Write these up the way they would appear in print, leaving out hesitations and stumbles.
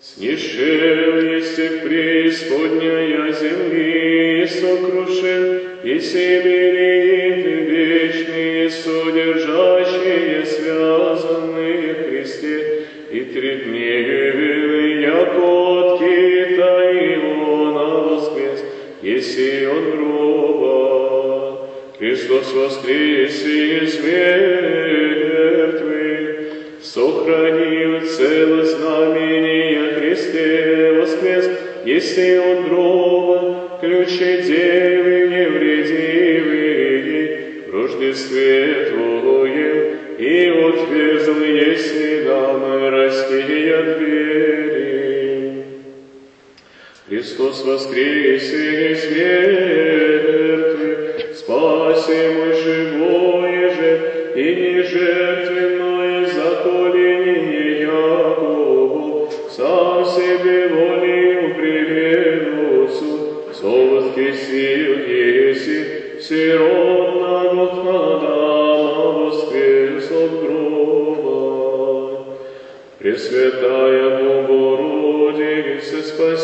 Снишел есте преисподняя земли, сокрушил и себе вечные, содержащие, связанные в Христе, и 3 дни яко от кита Иона воскрес, еси от гроба. Христос воскресе из мертвых, сохранил цело знамение Христе воскрес, если от гроба, ключи девы невредивые, в Рождестве Твоем, и отверзл, если нам растия двери. Христос воскресе из мертвых, спаси мой живое же, и не жертвенное заколение Якову, сам себе волею прибегнуцу, совоскресил еси, сиротного Адама воскрес от гроба. Пресвятая Богородица,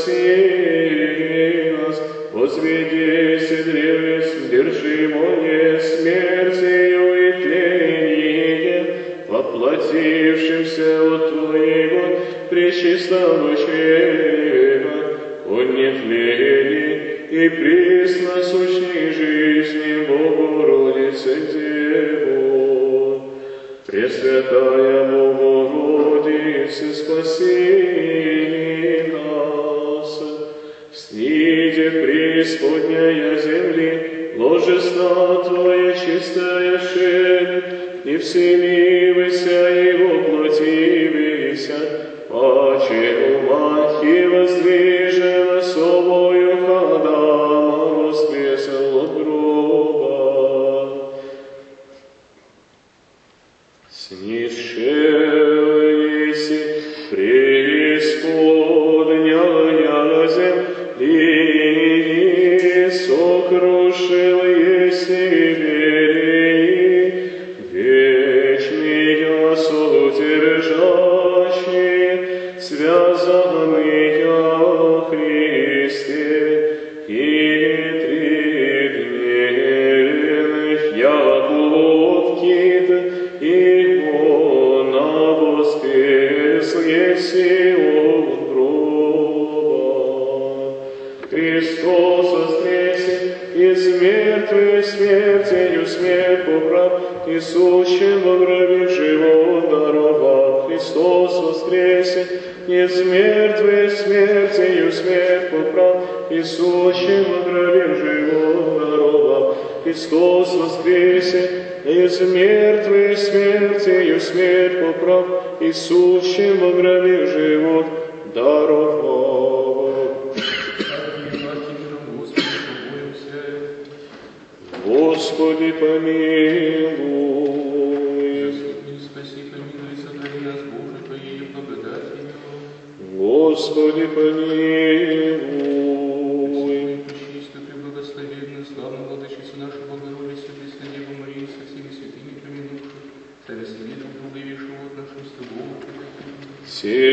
спаси нас, возведися древес, держимое смертью и тлением, воплотившимся от Твоего пречистого чрева, он не тлели и присно сущей жизни Богородицы Деву. Пресвятая Богородица, спаси нас. Сниде преисподняя земли, ложество Твое чистое шед, и вселивайся и воплотивайся, паче умахи воздвижена собою Адама воскресил от гроба. Снишел еси преисподняя земли, сокрушил еси береги, вечные содержащие, связанные во Христе, и 3 дневных яблок кита, Иона воскрес, еси от гроба. Христос воскресе из мертвых, смертью смерть поправ, и сущим во гробе живот даровав. Христос воскресе из мертвых, смертью смерть поправ, и сущим во гробе живот даровав. Христос воскресе из мертвых, смертью смерть поправ, и сущим во гробе живот даровав. Господи, помилуй. Господи, спаси, помилуй, сохрани нас, Боже, Твоей благодатью. Господи, помилуй. Господи, пречистую, преблагословенную, славную Владычицу нашу Богородицу, Пресную Деву Марию, со всеми святыми помянувших, совесели друг друга и весь живот нашим с Тобой.